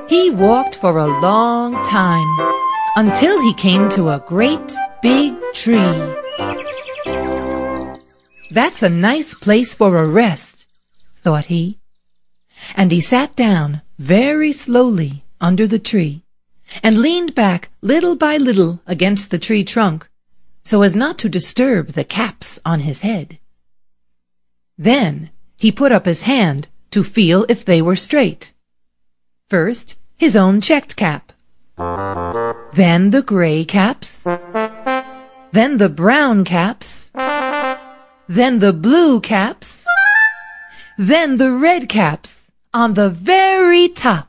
He walked for a long time until he came to a great big tree. "That's a nice place for a rest," thought he. And he sat down very slowly under the tree and leaned back little by little against the tree trunk so as not to disturb the caps on his head. Then he put up his hand to feel if they were straight. First, his own checked cap. Then the gray caps. Then the brown caps. Then the blue caps. Then the red caps on the very top.